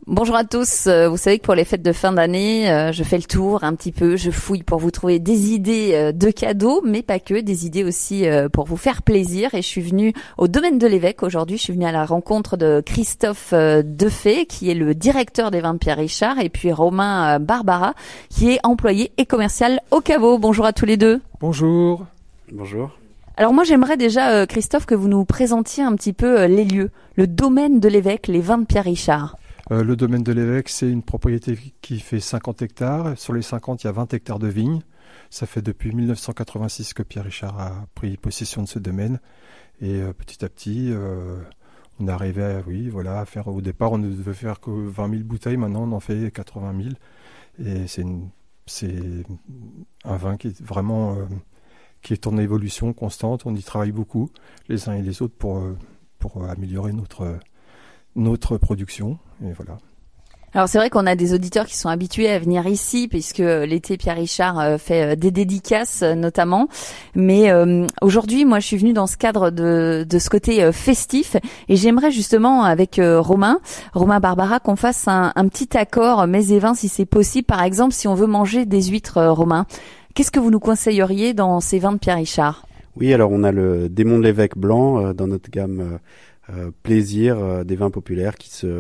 Bonjour à tous. Vous savez que pour les fêtes de fin d'année, je fais le tour un petit peu, je fouille pour vous trouver des idées de cadeaux, mais pas que, des idées aussi pour vous faire plaisir. Et je suis venue au domaine de l'évêque aujourd'hui. Je suis venue à la rencontre de Christophe Defay, qui est le directeur des vins de Pierre Richard, et puis Romain Barbara, qui est employé et commercial au caveau. Bonjour à tous les deux. Bonjour. Bonjour. Alors moi j'aimerais déjà, Christophe, que vous nous présentiez un petit peu les lieux, le domaine de l'évêque, les vins de Pierre Richard. Le domaine de l'évêque, c'est une propriété qui fait 50 hectares. Sur les 50, il y a 20 hectares de vignes. Ça fait depuis 1986 que Pierre Richard a pris possession de ce domaine. Et petit à petit, on est arrivé à faire, au départ, on ne devait faire que 20 000 bouteilles. Maintenant, on en fait 80 000. Et c'est un vin qui est vraiment, qui est en évolution constante. On y travaille beaucoup, les uns et les autres, pour améliorer notre production, et voilà. Alors c'est vrai qu'on a des auditeurs qui sont habitués à venir ici puisque l'été Pierre Richard fait des dédicaces notamment, mais aujourd'hui moi je suis venue dans ce cadre de ce côté festif et j'aimerais justement avec Romain Barbara qu'on fasse un petit accord mets et vins si c'est possible. Par exemple si on veut manger des huîtres, Romain, qu'est-ce que vous nous conseilleriez dans ces vins de Pierre Richard? Oui, alors on a le Démon de l'évêque blanc dans notre gamme plaisir des vins populaires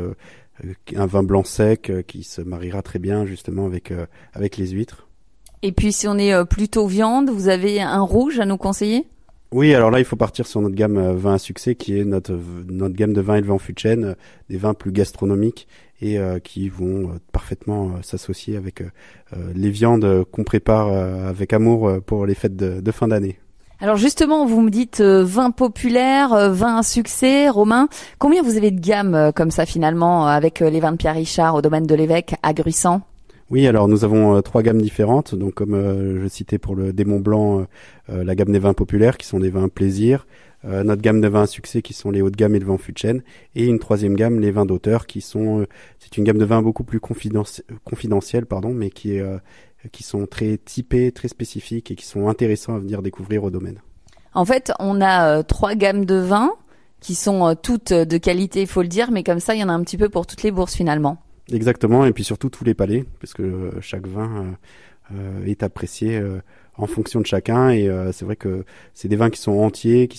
un vin blanc sec qui se mariera très bien justement avec les huîtres. Et puis si on est plutôt viande, vous avez un rouge à nous conseiller? Oui, alors là il faut partir sur notre gamme vin à succès qui est notre gamme de vins élevés en fût de chêne, des vins plus gastronomiques et qui vont parfaitement s'associer avec les viandes qu'on prépare avec amour pour les fêtes de fin d'année. Alors justement, vous me dites vin populaire, vin à succès. Romain, combien vous avez de gamme comme ça finalement avec les vins de Pierre Richard au domaine de l'évêque à Gruissant? Oui, alors nous avons 3 gammes différentes. Donc comme je citais pour le Démon blanc, la gamme des vins populaires qui sont des vins plaisir, notre gamme de vins à succès qui sont les hauts de gamme et le vin en fût de chêne, et une 3e gamme, les vins d'auteur c'est une gamme de vins beaucoup plus confidentielle, mais qui sont très typés, très spécifiques et qui sont intéressants à venir découvrir au domaine. En fait, on a 3 gammes de vins qui sont toutes de qualité, il faut le dire, mais comme ça, il y en a un petit peu pour toutes les bourses finalement. Exactement, et puis surtout tous les palais, parce que chaque vin est apprécié en fonction de chacun, et c'est vrai que c'est des vins qui sont entiers,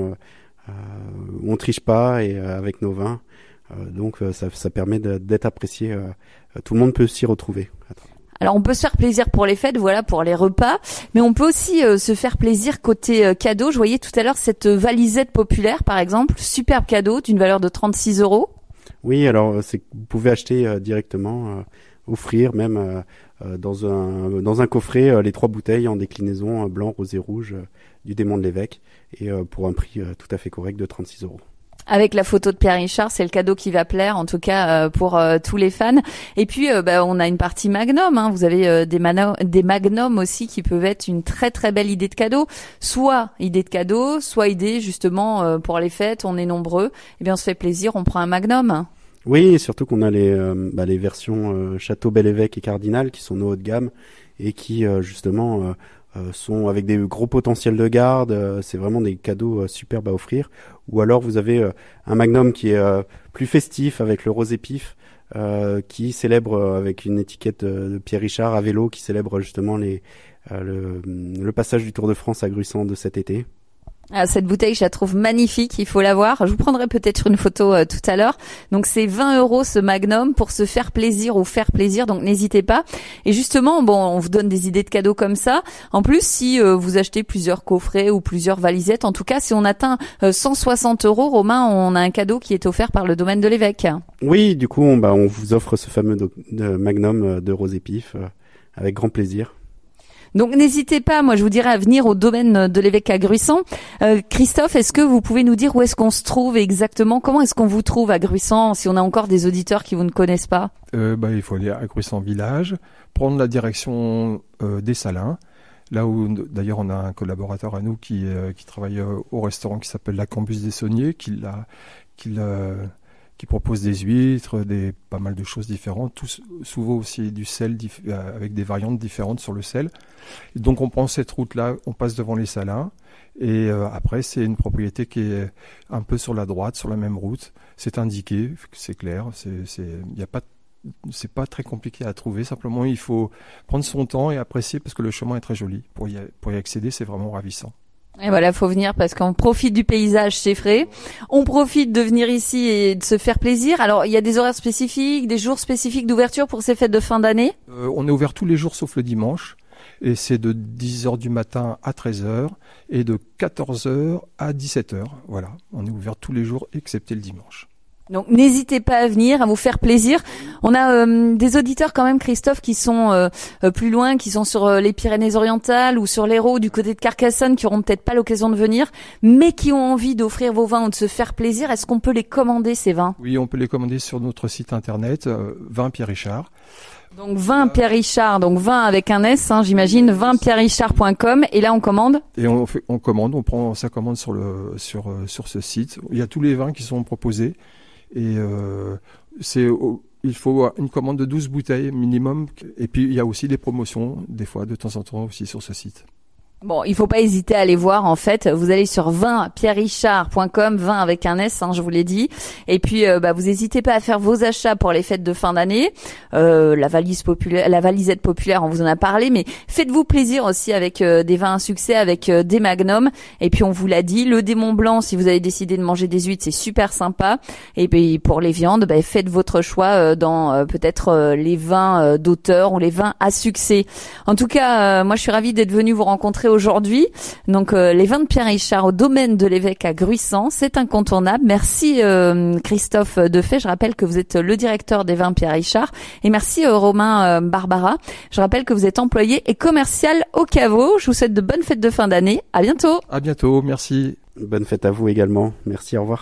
on triche pas et avec nos vins, donc ça permet d'être apprécié. Tout le monde peut s'y retrouver. Alors on peut se faire plaisir pour les fêtes, voilà, pour les repas, mais on peut aussi se faire plaisir côté cadeau. Je voyais tout à l'heure cette valisette populaire par exemple, superbe cadeau d'une valeur de 36 €. Oui, alors vous pouvez acheter directement, offrir même dans un coffret les 3 bouteilles en déclinaison blanc, rosé, rouge du Démon de l'évêque et pour un prix tout à fait correct de 36 €. Avec la photo de Pierre Richard, c'est le cadeau qui va plaire, en tout cas pour tous les fans. Et puis, on a une partie Magnum. Hein. Vous avez des Magnum aussi qui peuvent être une très très belle idée de cadeau. Soit idée de cadeau, soit idée justement pour les fêtes. On est nombreux. Eh bien, on se fait plaisir, on prend un Magnum. Oui, et surtout qu'on a les versions Château Bel-Évêque et Cardinal qui sont nos hauts de gamme et qui justement sont avec des gros potentiels de garde. C'est vraiment des cadeaux superbes à offrir. Ou alors vous avez un Magnum qui est plus festif avec le rosé pif qui célèbre avec une étiquette de Pierre Richard à vélo qui célèbre justement le passage du Tour de France à Gruissant de cet été. Ah, cette bouteille, je la trouve magnifique, il faut la voir. Je vous prendrai peut-être une photo tout à l'heure. Donc c'est 20 € ce Magnum pour se faire plaisir ou faire plaisir, donc n'hésitez pas. Et justement, on vous donne des idées de cadeaux comme ça. En plus, si vous achetez plusieurs coffrets ou plusieurs valisettes, en tout cas, si on atteint 160 €, Romain, on a un cadeau qui est offert par le domaine de l'évêque. Oui, du coup, on vous offre ce fameux Magnum de rosé pif avec grand plaisir. Donc n'hésitez pas, moi je vous dirais à venir au domaine de l'évêque à Gruissant. Christophe, est-ce que vous pouvez nous dire où est-ce qu'on se trouve exactement? Comment est-ce qu'on vous trouve à Gruissant si on a encore des auditeurs qui vous ne connaissent pas? Il faut aller à Gruissant village, prendre la direction des Salins, là où d'ailleurs on a un collaborateur à nous qui travaille au restaurant qui s'appelle la Cambus des Sauniers, qui propose des huîtres, pas mal de choses différentes, souvent aussi du sel avec des variantes différentes sur le sel. Et donc on prend cette route-là, on passe devant les Salins, et après c'est une propriété qui est un peu sur la droite, sur la même route. C'est indiqué, c'est clair, il n'y a pas c'est pas très compliqué à trouver. Simplement, il faut prendre son temps et apprécier parce que le chemin est très joli. Pour y accéder, c'est vraiment ravissant. Et voilà, faut venir parce qu'on profite du paysage, c'est frais. On profite de venir ici et de se faire plaisir. Alors, il y a des horaires spécifiques, des jours spécifiques d'ouverture pour ces fêtes de fin d'année? On est ouvert tous les jours sauf le dimanche. Et c'est de 10h du matin à 13h et de 14h à 17h. Voilà, on est ouvert tous les jours excepté le dimanche. Donc n'hésitez pas à venir, à vous faire plaisir. On a des auditeurs quand même, Christophe, qui sont plus loin, qui sont sur les Pyrénées-Orientales ou sur l'Hérault du côté de Carcassonne, qui auront peut-être pas l'occasion de venir, mais qui ont envie d'offrir vos vins ou de se faire plaisir. Est-ce qu'on peut les commander, ces vins? Oui, on peut les commander sur notre site internet, Vins Pierre Richard. Donc vin Pierre Richard, donc vin avec un S, j'imagine, vinpierrerichard.com. Et là on commande. Et on prend sa commande sur ce site. Il y a tous les vins qui sont proposés et il faut une commande de 12 bouteilles minimum. Et puis il y a aussi des promotions des fois de temps en temps aussi sur ce site. Bon, il faut pas hésiter à aller voir, en fait. Vous allez sur vinpierrerichard.com, vin avec un S, je vous l'ai dit. Et puis, vous n'hésitez pas à faire vos achats pour les fêtes de fin d'année. La valisette populaire, on vous en a parlé, mais faites-vous plaisir aussi avec des vins à succès, avec des magnums. Et puis, on vous l'a dit, le démon blanc, si vous avez décidé de manger des huîtres, c'est super sympa. Et puis, pour les viandes, faites votre choix dans peut-être les vins d'auteur ou les vins à succès. En tout cas, moi, je suis ravie d'être venue vous rencontrer aujourd'hui. Donc les vins de Pierre Richard au domaine de l'évêque à Gruissant, c'est incontournable. Merci Christophe Defay. Je rappelle que vous êtes le directeur des vins Pierre Richard. Et merci Romain Barbara. Je rappelle que vous êtes employé et commercial au caveau. Je vous souhaite de bonnes fêtes de fin d'année. À bientôt. À bientôt. Merci. Bonne fête à vous également. Merci. Au revoir.